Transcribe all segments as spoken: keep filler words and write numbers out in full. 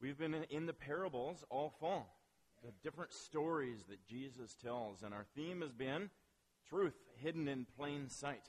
We've been in the parables all fall, the different stories that Jesus tells, and our theme has been truth hidden in plain sight.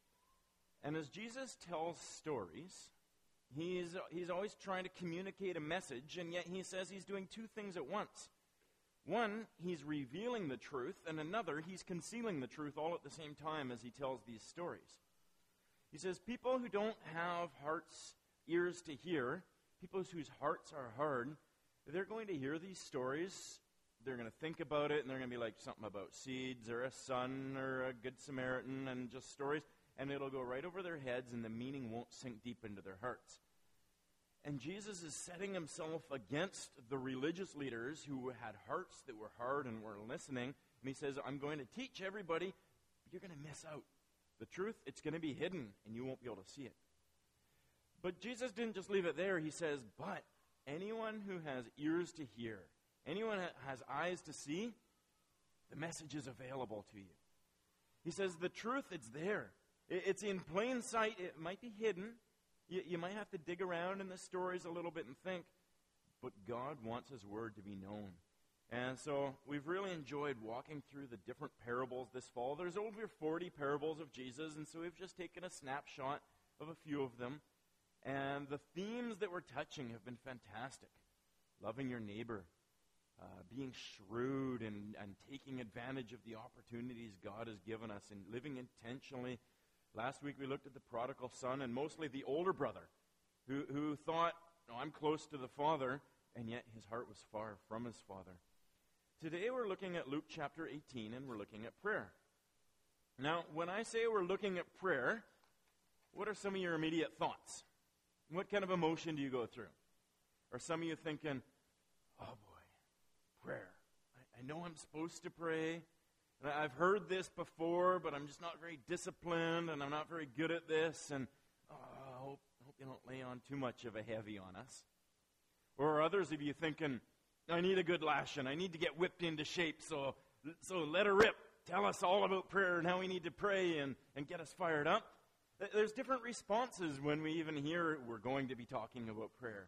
And as Jesus tells stories, he's, he's always trying to communicate a message, and yet he says he's doing two things at once. One, he's revealing the truth, and another, he's concealing the truth all at the same time as he tells these stories. He says people who don't have hearts, ears to hear, people whose hearts are hard, they're going to hear these stories, they're going to think about it, and they're going to be like something about seeds or a son or a good Samaritan and just stories, and it'll go right over their heads and the meaning won't sink deep into their hearts. And Jesus is setting himself against the religious leaders who had hearts that were hard and were listening. And he says, I'm going to teach everybody, but you're going to miss out. The truth, it's going to be hidden, and you won't be able to see it. But Jesus didn't just leave it there. He says, but anyone who has ears to hear, anyone who has eyes to see, the message is available to you. He says, the truth, it's there. It's in plain sight. It might be hidden. You, you might have to dig around in the stories a little bit and think, but God wants his word to be known. And so we've really enjoyed walking through the different parables this fall. There's over forty parables of Jesus, and so we've just taken a snapshot of a few of them. And the themes that we're touching have been fantastic. Loving your neighbor, uh, being shrewd and, and taking advantage of the opportunities God has given us, and living intentionally. Last week we looked at the prodigal son, and mostly the older brother who, who thought, oh, I'm close to the father, and yet his heart was far from his father. Today we're looking at Luke chapter eighteen, and we're looking at prayer. Now, when I say we're looking at prayer, what are some of your immediate thoughts? What kind of emotion do you go through? Are some of you thinking, oh boy, prayer. I, I know I'm supposed to pray. And I've heard this before, but I'm just not very disciplined, and I'm not very good at this, and oh, I hope, hope you don't lay on too much of a heavy on us. Or are others of you thinking, I need a good lashing. I need to get whipped into shape, so so let her rip. Tell us all about prayer and how we need to pray and, and get us fired up. There's different responses when we even hear we're going to be talking about prayer.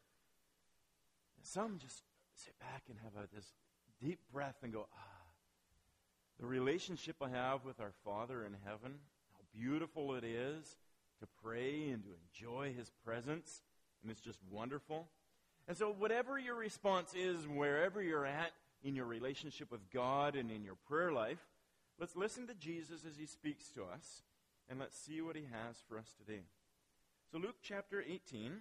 Some just sit back and have a, this deep breath and go, ah. The relationship I have with our Father in heaven, how beautiful it is to pray and to enjoy his presence, and it's just wonderful. And so whatever your response is, wherever you're at in your relationship with God and in your prayer life, let's listen to Jesus as he speaks to us, and let's see what he has for us today. So Luke chapter eighteen,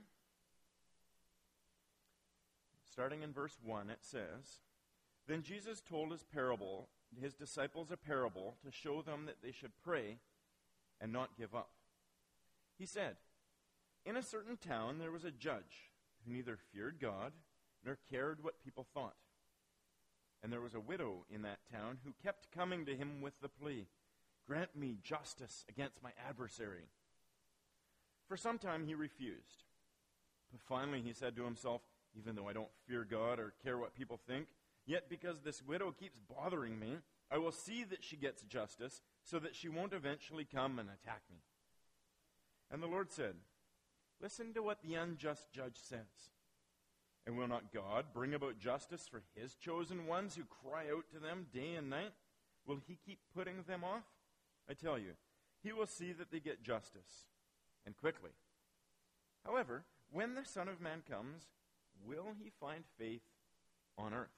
starting in verse one, it says, Then Jesus told his parable his disciples a parable to show them that they should pray and not give up. He said, In a certain town there was a judge who neither feared God nor cared what people thought. And there was a widow in that town who kept coming to him with the plea, Grant me justice against my adversary. For some time he refused. But finally he said to himself, Even though I don't fear God or care what people think, yet because this widow keeps bothering me, I will see that she gets justice so that she won't eventually come and attack me. And the Lord said, Listen to what the unjust judge says. And will not God bring about justice for his chosen ones who cry out to them day and night? Will he keep putting them off? I tell you, he will see that they get justice, and quickly. However, when the Son of Man comes, will he find faith on earth?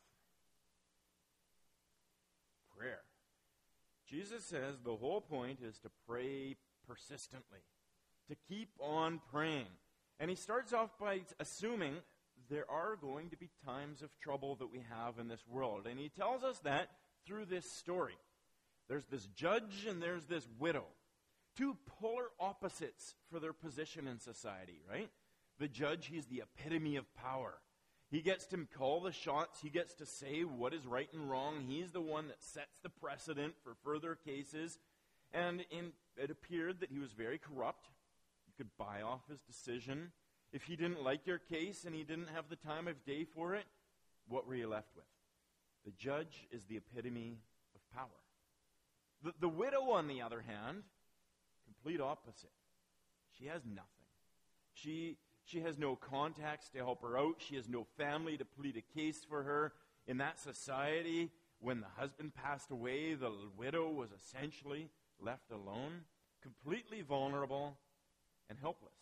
Prayer. Jesus says the whole point is to pray persistently, to keep on praying. And he starts off by assuming there are going to be times of trouble that we have in this world. And he tells us that through this story. There's this judge and there's this widow. Two polar opposites for their position in society, right? The judge, he's the epitome of power. He gets to call the shots. He gets to say what is right and wrong. He's the one that sets the precedent for further cases. And in, it appeared that he was very corrupt. You could buy off his decision. If he didn't like your case and he didn't have the time of day for it, what were you left with? The judge is the epitome of power. The, the widow, on the other hand, complete opposite. She has nothing. She She has no contacts to help her out. She has no family to plead a case for her. In that society, when the husband passed away, the widow was essentially left alone, completely vulnerable and helpless.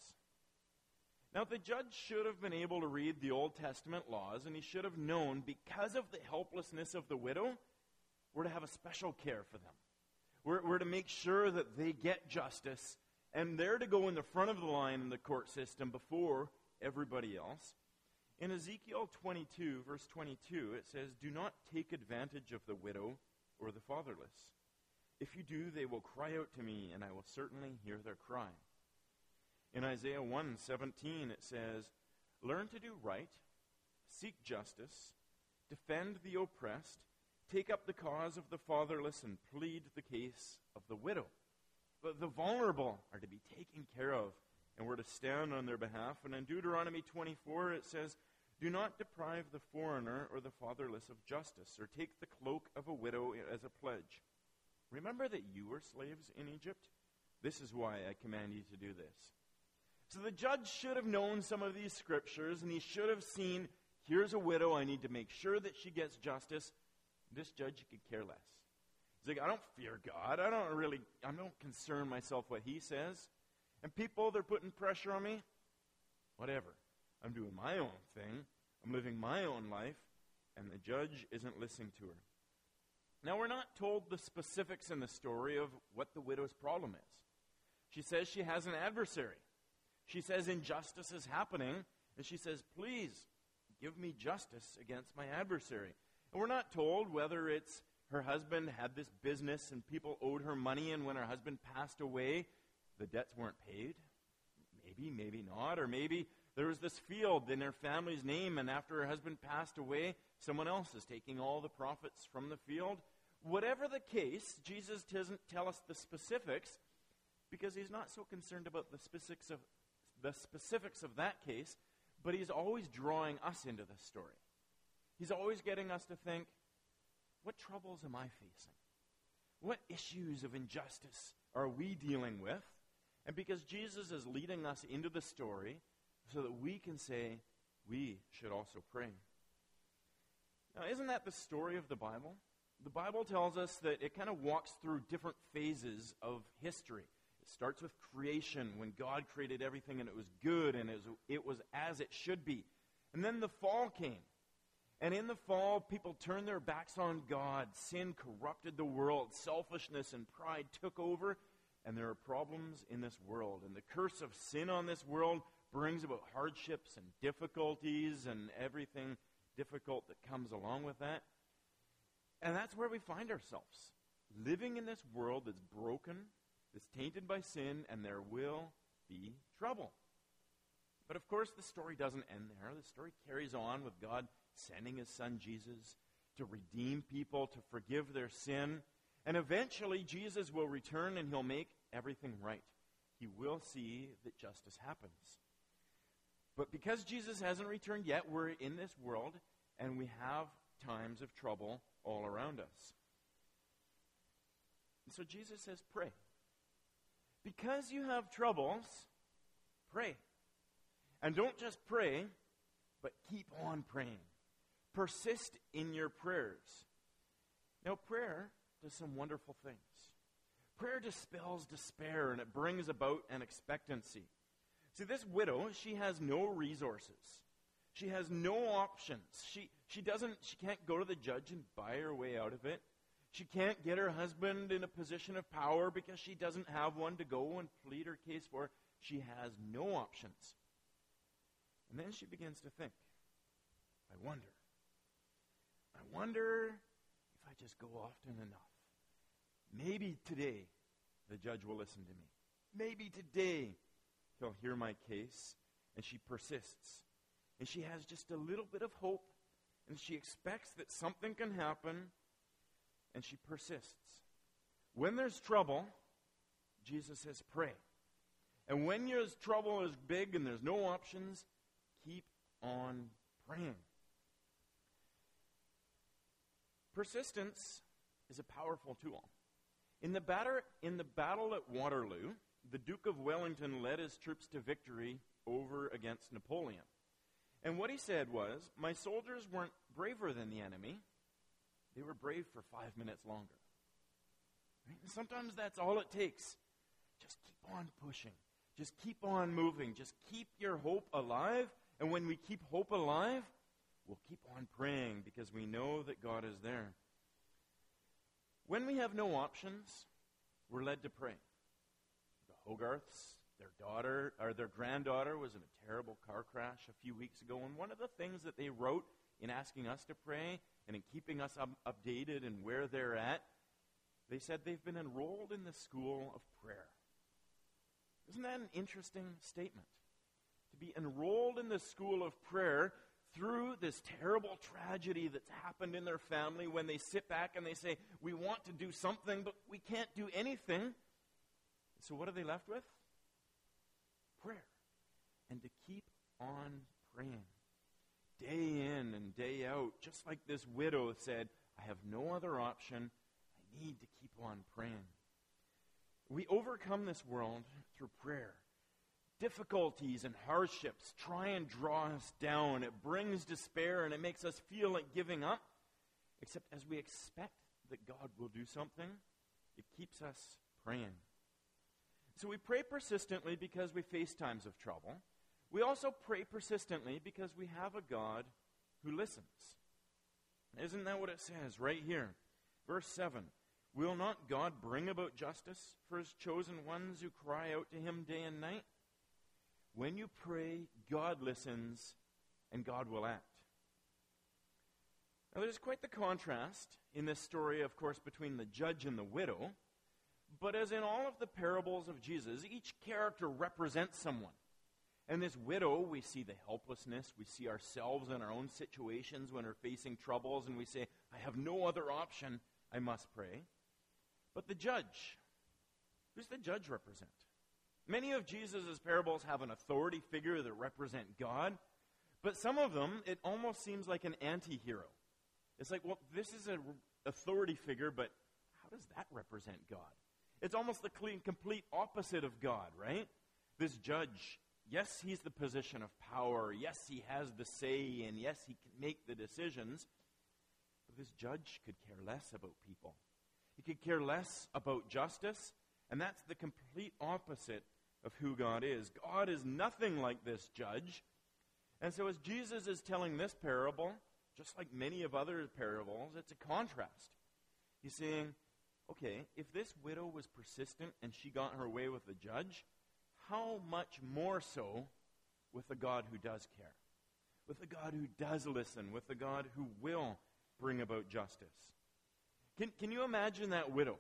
Now, the judge should have been able to read the Old Testament laws, and he should have known, because of the helplessness of the widow, we're to have a special care for them. We're, we're to make sure that they get justice, and they're to go in the front of the line in the court system before everybody else. In Ezekiel twenty-two, verse twenty-two, it says, "Do not take advantage of the widow or the fatherless. If you do, they will cry out to me, and I will certainly hear their cry." In Isaiah one seventeen, it says, "Learn to do right, seek justice, defend the oppressed, take up the cause of the fatherless, and plead the case of the widow." But the vulnerable are to be taken care of, and we're to stand on their behalf. And in Deuteronomy twenty-four, it says, "Do not deprive the foreigner or the fatherless of justice, or take the cloak of a widow as a pledge. Remember that you were slaves in Egypt? This is why I command you to do this." So the judge should have known some of these scriptures, and he should have seen, here's a widow, I need to make sure that she gets justice. This judge could care less. He's like, I don't fear God. I don't really, I don't concern myself what he says. And people, they're putting pressure on me. Whatever. I'm doing my own thing. I'm living my own life. And the judge isn't listening to her. Now, we're not told the specifics in the story of what the widow's problem is. She says she has an adversary. She says injustice is happening. And she says, please, give me justice against my adversary. And we're not told whether it's her husband had this business and people owed her money, and when her husband passed away, the debts weren't paid. Maybe, maybe not. Or maybe there was this field in her family's name, and after her husband passed away, someone else is taking all the profits from the field. Whatever the case, Jesus doesn't tell us the specifics because he's not so concerned about the specifics of the specifics of that case, but he's always drawing us into the story. He's always getting us to think, what troubles am I facing? What issues of injustice are we dealing with? And because Jesus is leading us into the story so that we can say, we should also pray. Now, isn't that the story of the Bible? The Bible tells us that it kind of walks through different phases of history. It starts with creation, when God created everything and it was good and it was, it was as it should be. And then the fall came. And in the fall, people turned their backs on God. Sin corrupted the world. Selfishness and pride took over. And there are problems in this world. And the curse of sin on this world brings about hardships and difficulties and everything difficult that comes along with that. And that's where we find ourselves. Living in this world that's broken, that's tainted by sin, and there will be trouble. But of course, the story doesn't end there. The story carries on with God sending his son Jesus to redeem people, to forgive their sin. And eventually, Jesus will return and he'll make everything right. He will see that justice happens. But because Jesus hasn't returned yet, we're in this world and we have times of trouble all around us. And so Jesus says, pray. Because you have troubles, pray. And don't just pray, but keep on praying. Persist in your prayers. Now, prayer does some wonderful things. Prayer dispels despair, and it brings about an expectancy. See, this widow, she has no resources. She has no options. She she doesn't she can't go to the judge and buy her way out of it. She can't get her husband in a position of power because she doesn't have one to go and plead her case for. She has no options. And then she begins to think, I wonder. I wonder if I just go often enough. Maybe today the judge will listen to me. Maybe today he'll hear my case. And she persists. And she has just a little bit of hope. And she expects that something can happen. And she persists. When there's trouble, Jesus says, pray. And when your trouble is big and there's no options, keep on praying. Persistence is a powerful tool. In the, batter, in the battle at Waterloo, the Duke of Wellington led his troops to victory over against Napoleon. And what he said was, my soldiers weren't braver than the enemy. They were brave for five minutes longer. Right? And sometimes that's all it takes. Just keep on pushing. Just keep on moving. Just keep your hope alive. And when we keep hope alive, we'll keep on praying because we know that God is there. When we have no options, we're led to pray. The Hogarths, their daughter, or their granddaughter was in a terrible car crash a few weeks ago, and one of the things that they wrote in asking us to pray and in keeping us up, updated and where they're at, they said they've been enrolled in the school of prayer. Isn't that an interesting statement? To be enrolled in the school of prayer through this terrible tragedy that's happened in their family, when they sit back and they say, we want to do something, but we can't do anything. So what are they left with? Prayer. And to keep on praying. Day in and day out, just like this widow said, I have no other option. I need to keep on praying. We overcome this world through prayer. Difficulties and hardships try and draw us down. It brings despair and it makes us feel like giving up. Except as we expect that God will do something, it keeps us praying. So we pray persistently because we face times of trouble. We also pray persistently because we have a God who listens. Isn't that what it says right here? Verse seven, will not God bring about justice for his chosen ones who cry out to him day and night? When you pray, God listens and God will act. Now there's quite the contrast in this story, of course, between the judge and the widow. But as in all of the parables of Jesus, each character represents someone. And this widow, we see the helplessness. We see ourselves in our own situations when we're facing troubles, and we say, I have no other option. I must pray. But the judge, who's the judge represent? Many of Jesus' parables have an authority figure that represent God, but some of them, it almost seems like an anti-hero. It's like, well, this is an authority figure, but how does that represent God? It's almost the clean, complete opposite of God, right? This judge, yes, he's the position of power. Yes, he has the say, and yes, he can make the decisions. But this judge could care less about people. He could care less about justice, and that's the complete opposite of who God is. God is nothing like this judge. And so as Jesus is telling this parable, just like many of other parables, it's a contrast. He's saying, okay, if this widow was persistent and she got her way with the judge, how much more so with the God who does care, with the God who does listen, with the God who will bring about justice. Can, can you imagine that widow?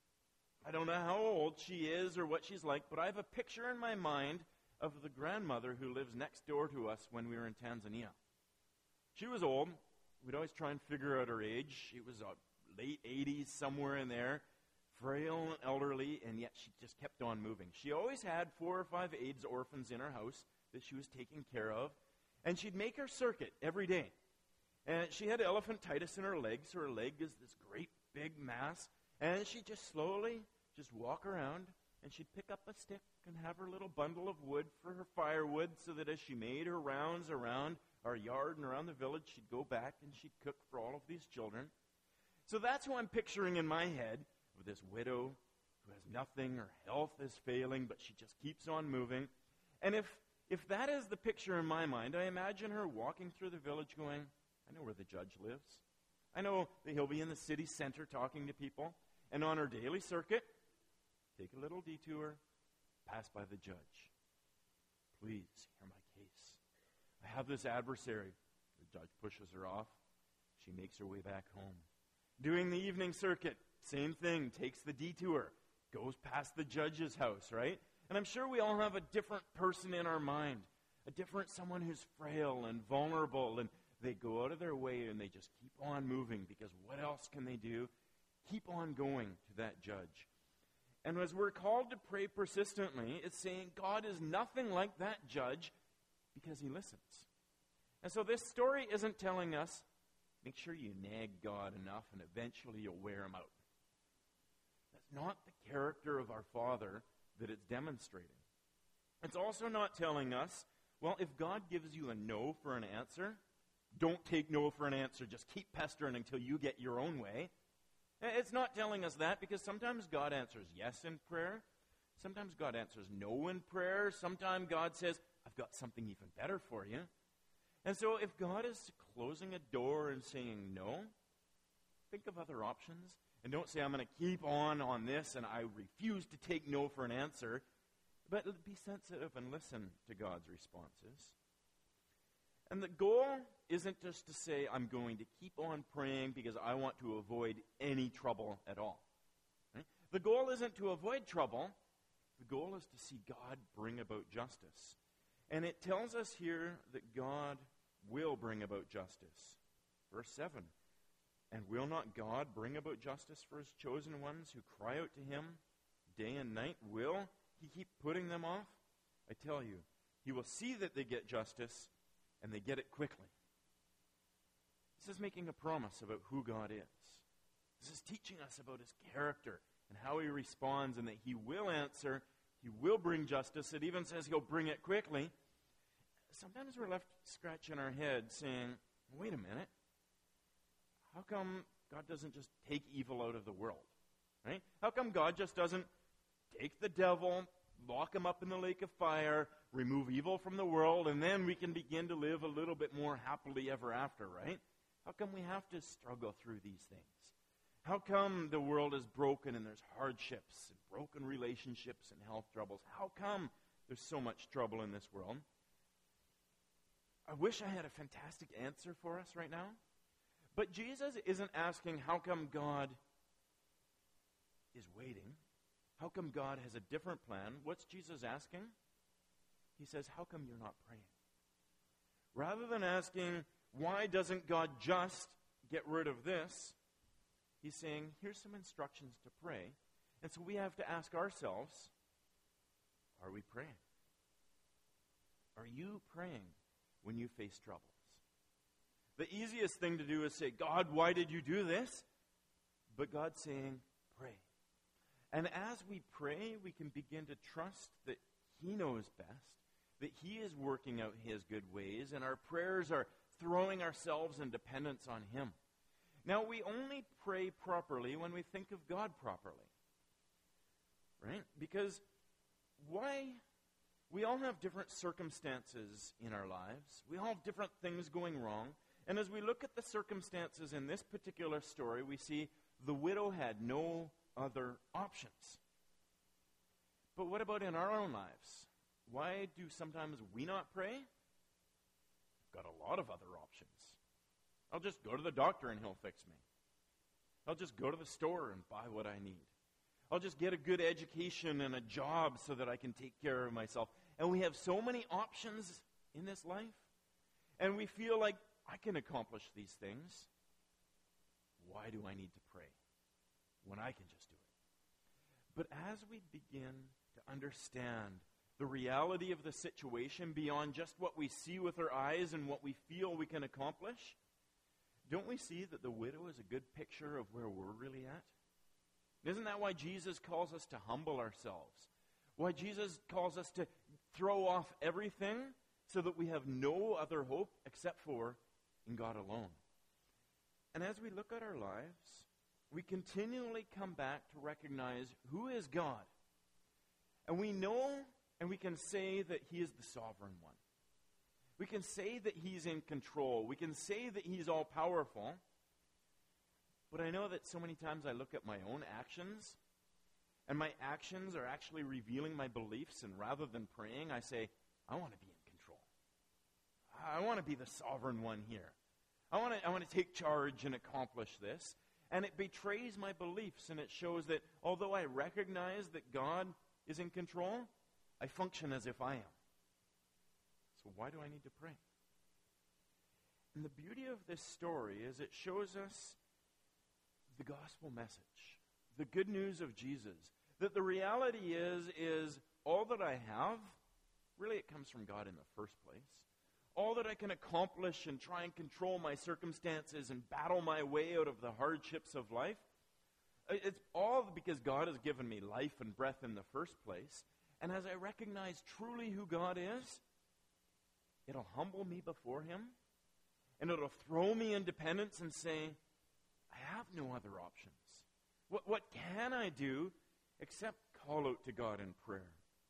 I don't know how old she is or what she's like, but I have a picture in my mind of the grandmother who lives next door to us when we were in Tanzania. She was old. We'd always try and figure out her age. She was uh, late eighties, somewhere in there, frail and elderly, and yet she just kept on moving. She always had four or five AIDS orphans in her house that she was taking care of, and she'd make her circuit every day. And she had elephantitis in her legs, so her leg is this great big mass, and she'd just slowly just walk around, and she'd pick up a stick and have her little bundle of wood for her firewood, so that as she made her rounds around our yard and around the village, she'd go back and she'd cook for all of these children. So that's who I'm picturing in my head, of this widow who has nothing, her health is failing, but she just keeps on moving. And if if that is the picture in my mind, I imagine her walking through the village going, I know where the judge lives. I know that he'll be in the city center talking to people. And on her daily circuit, take a little detour, pass by the judge. Please hear my case. I have this adversary. The judge pushes her off. She makes her way back home. Doing the evening circuit, same thing, takes the detour, goes past the judge's house, right? And I'm sure we all have a different person in our mind, a different someone who's frail and vulnerable, and they go out of their way and they just keep on moving, because what else can they do? Keep on going to that judge. And as we're called to pray persistently, it's saying God is nothing like that judge because he listens. And so this story isn't telling us, make sure you nag God enough and eventually you'll wear him out. That's not the character of our Father that it's demonstrating. It's also not telling us Well, if God gives you a no for an answer, don't take no for an answer. Just keep pestering until you get your own way. It's not telling us that, because sometimes God answers yes in prayer. Sometimes God answers no in prayer. Sometimes God says, I've got something even better for you. And so if God is closing a door and saying no, think of other options. And don't say, I'm going to keep on on this and I refuse to take no for an answer. But be sensitive and listen to God's responses. And the goal isn't just to say, I'm going to keep on praying because I want to avoid any trouble at all. Right? The goal isn't to avoid trouble. The goal is to see God bring about justice. And it tells us here that God will bring about justice. Verse seven, and will not God bring about justice for his chosen ones who cry out to him day and night? Will he keep putting them off? I tell you, he will see that they get justice, and they get it quickly. This is making a promise about who God is. This is teaching us about his character and how he responds, and that he will answer, he will bring justice. It even says he'll bring it quickly. Sometimes we're left scratching our head saying, wait a minute, how come God doesn't just take evil out of the world? Right? How come God just doesn't take the devil, lock him up in the lake of fire, remove evil from the world, and then we can begin to live a little bit more happily ever after, right? How come we have to struggle through these things? How come the world is broken and there's hardships and broken relationships and health troubles? How come there's so much trouble in this world? I wish I had a fantastic answer for us right now. But Jesus isn't asking, how come God is waiting? How come God has a different plan? What's Jesus asking? He says, how come you're not praying? Rather than asking, why doesn't God just get rid of this? He's saying, here's some instructions to pray. And so we have to ask ourselves, are we praying? Are you praying when you face troubles? The easiest thing to do is say, God, why did you do this? But God's saying, pray. And as we pray, we can begin to trust that he knows best, that he is working out his good ways, and our prayers are throwing ourselves in dependence on him. Now, we only pray properly when we think of God properly. Right? Because why? We all have different circumstances in our lives. We all have different things going wrong. And as we look at the circumstances in this particular story, we see the widow had no other options. But what about in our own lives? Why do sometimes we not pray? We've got a lot of other options. I'll just go to the doctor and he'll fix me. I'll just go to the store and buy what I need. I'll just get a good education and a job so that I can take care of myself. And we have so many options in this life. And we feel like, I can accomplish these things. Why do I need to pray when I can just do it? But as we begin to understand the reality of the situation beyond just what we see with our eyes and what we feel we can accomplish, don't we see that the widow is a good picture of where we're really at? Isn't that why Jesus calls us to humble ourselves? Why Jesus calls us to throw off everything so that we have no other hope except for in God alone. And as we look at our lives, we continually come back to recognize who is God. And we know and we can say that he is the sovereign one. We can say that he's in control. We can say that he's all-powerful. But I know that so many times I look at my own actions, and my actions are actually revealing my beliefs, and rather than praying, I say, I want to be in control. I want to be the sovereign one here. I want to I want to take charge and accomplish this. And it betrays my beliefs, and it shows that although I recognize that God is in control, I function as if I am. So why do I need to pray? And the beauty of this story is it shows us the gospel message, the good news of Jesus, that the reality is, is all that I have, really it comes from God in the first place. All that I can accomplish and try and control my circumstances and battle my way out of the hardships of life, it's all because God has given me life and breath in the first place. And as I recognize truly who God is, it'll humble me before him, and it'll throw me in dependence and say, I have no other options. What, what can I do except call out to God in prayer?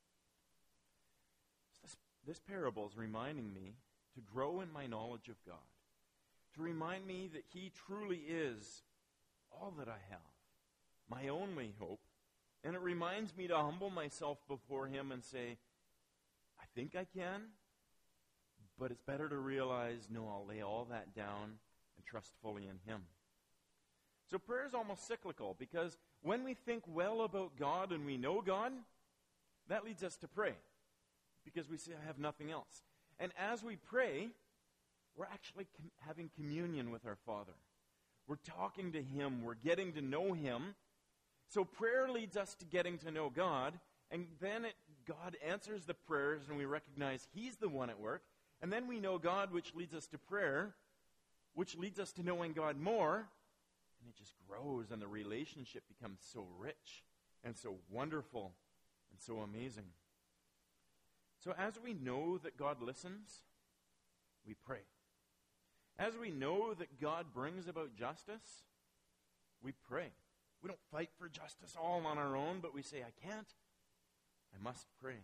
This, this parable is reminding me to grow in my knowledge of God, to remind me that he truly is all that I have, my only hope. And it reminds me to humble myself before him and say, I think I can, but it's better to realize, no, I'll lay all that down and trust fully in him. So prayer is almost cyclical, because when we think well about God and we know God, that leads us to pray, because we say, I have nothing else. And as we pray, we're actually com- having communion with our Father. We're talking to him. We're getting to know him. So prayer leads us to getting to know God, and then it, God answers the prayers, and we recognize he's the one at work. And then we know God, which leads us to prayer, which leads us to knowing God more, and it just grows, and the relationship becomes so rich and so wonderful and so amazing. So as we know that God listens, we pray. As we know that God brings about justice, we pray. We don't fight for justice all on our own, but we say, I can't. I must pray.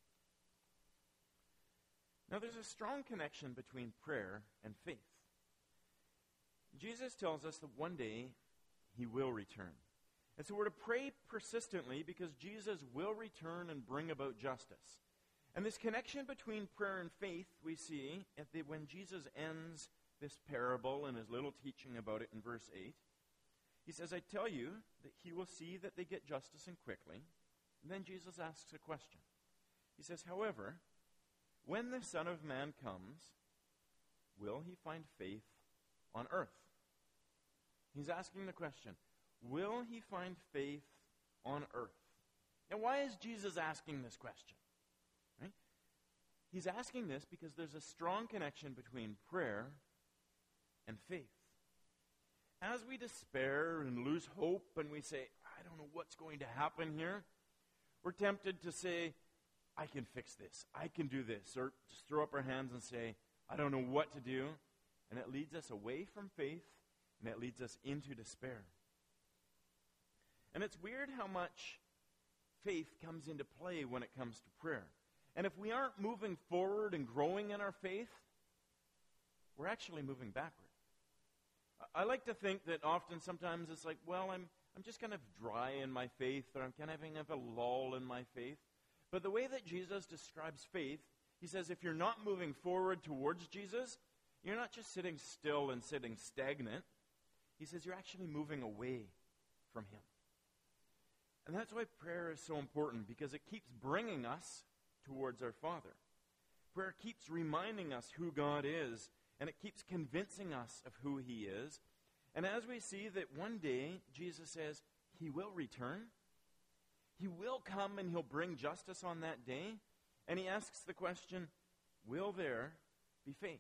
Now, there's a strong connection between prayer and faith. Jesus tells us that one day he will return. And so we're to pray persistently, because Jesus will return and bring about justice. And this connection between prayer and faith we see at the, when Jesus ends this parable and his little teaching about it in verse eight. He says, I tell you that he will see that they get justice and quickly. And then Jesus asks a question. He says, however, when the Son of Man comes, will he find faith on earth? He's asking the question, will he find faith on earth? Now, why is Jesus asking this question? Right? He's asking this because there's a strong connection between prayer and faith. As we despair and lose hope and we say, I don't know what's going to happen here, we're tempted to say, I can fix this, I can do this, or just throw up our hands and say, I don't know what to do. And it leads us away from faith, and it leads us into despair. And it's weird how much faith comes into play when it comes to prayer. And if we aren't moving forward and growing in our faith, we're actually moving backward. I like to think that often sometimes it's like, well, I'm I'm just kind of dry in my faith, or I'm kind of having a lull in my faith. But the way that Jesus describes faith, he says if you're not moving forward towards Jesus, you're not just sitting still and sitting stagnant. He says you're actually moving away from him. And that's why prayer is so important, because it keeps bringing us towards our Father. Prayer keeps reminding us who God is, and it keeps convincing us of who he is. And as we see that one day, Jesus says, he will return. He will come and he'll bring justice on that day. And he asks the question, will there be faith?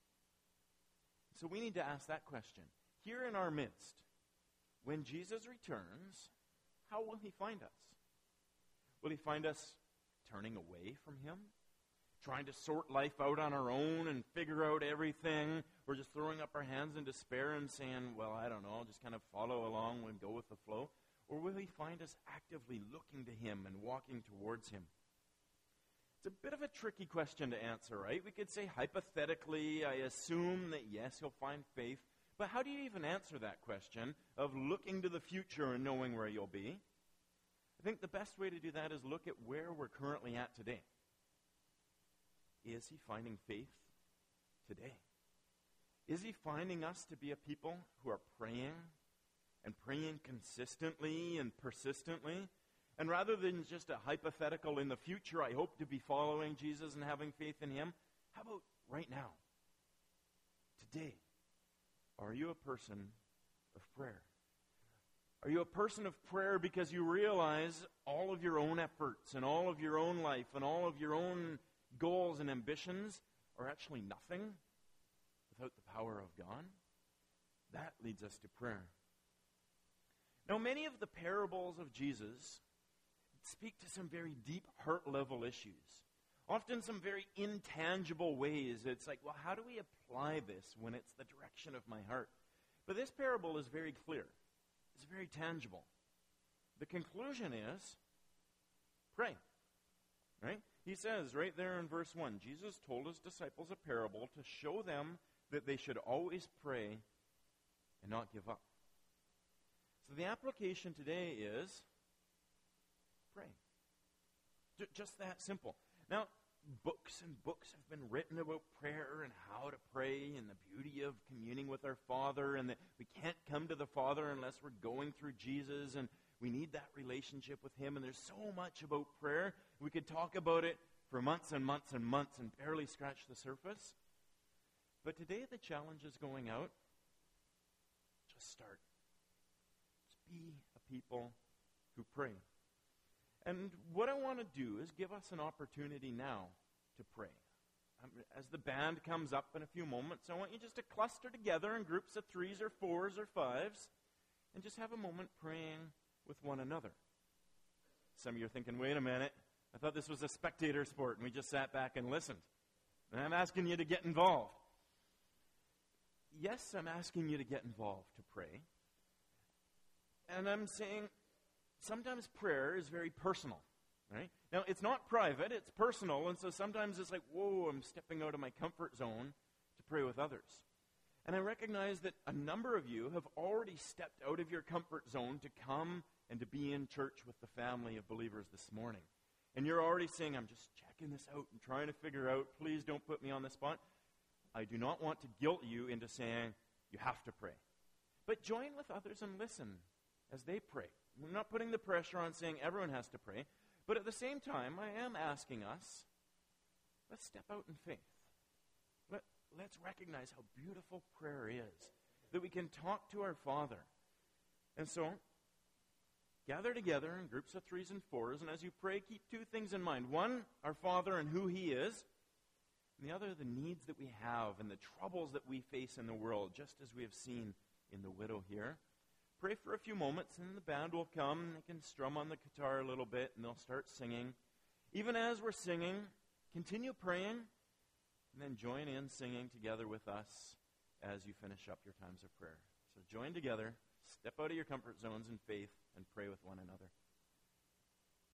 So we need to ask that question. Here in our midst, when Jesus returns, how will he find us? Will he find us turning away from him? Trying to sort life out on our own and figure out everything? Or just throwing up our hands in despair and saying, well, I don't know, I'll just kind of follow along and go with the flow? Or will he find us actively looking to him and walking towards him? It's a bit of a tricky question to answer, right? We could say hypothetically, I assume that yes, he'll find faith. But how do you even answer that question of looking to the future and knowing where you'll be? I think the best way to do that is look at where we're currently at today. Is he finding faith today? Is he finding us to be a people who are praying and praying consistently and persistently? And rather than just a hypothetical in the future, I hope to be following Jesus and having faith in him, how about right now? Today, are you a person of prayer? Are you a person of prayer because you realize all of your own efforts and all of your own life and all of your own goals and ambitions are actually nothing without the power of God? That leads us to prayer. Now, many of the parables of Jesus speak to some very deep heart-level issues. Often some very intangible ways. It's like, well, how do we apply this when it's the direction of my heart? But this parable is very clear. It's very tangible. The conclusion is, pray. Right? He says right there in verse one, Jesus told his disciples a parable to show them that they should always pray and not give up. So the application today is pray. J- just that simple. Now, books and books have been written about prayer and how to pray and the beauty of communing with our Father, and that we can't come to the Father unless we're going through Jesus, and we need that relationship with Him. And there's so much about prayer. We could talk about it for months and months and months and barely scratch the surface. But today the challenge is going out. Just start. Just be a people who pray. And what I want to do is give us an opportunity now to pray. Um, as the band comes up in a few moments, I want you just to cluster together in groups of threes or fours or fives and just have a moment praying with one another. Some of you are thinking, wait a minute, I thought this was a spectator sport and we just sat back and listened. And I'm asking you to get involved. Yes, I'm asking you to get involved to pray. And I'm saying sometimes prayer is very personal, right? Now, it's not private, it's personal, and so sometimes it's like, whoa, I'm stepping out of my comfort zone to pray with others. And I recognize that a number of you have already stepped out of your comfort zone to come and to be in church with the family of believers this morning. And you're already saying, I'm just checking this out and trying to figure out, please don't put me on the spot. I do not want to guilt you into saying, you have to pray. But join with others and listen as they pray. We're not putting the pressure on saying everyone has to pray, but at the same time, I am asking us, let's step out in faith. Let, let's recognize how beautiful prayer is, that we can talk to our Father. And so, gather together in groups of threes and fours, and as you pray, keep two things in mind. One, our Father and who He is, and the other, the needs that we have and the troubles that we face in the world, just as we have seen in the widow here. Pray for a few moments, and the band will come. They can strum on the guitar a little bit, and they'll start singing. Even as we're singing, continue praying, and then join in singing together with us as you finish up your times of prayer. So join together, step out of your comfort zones in faith, and pray with one another.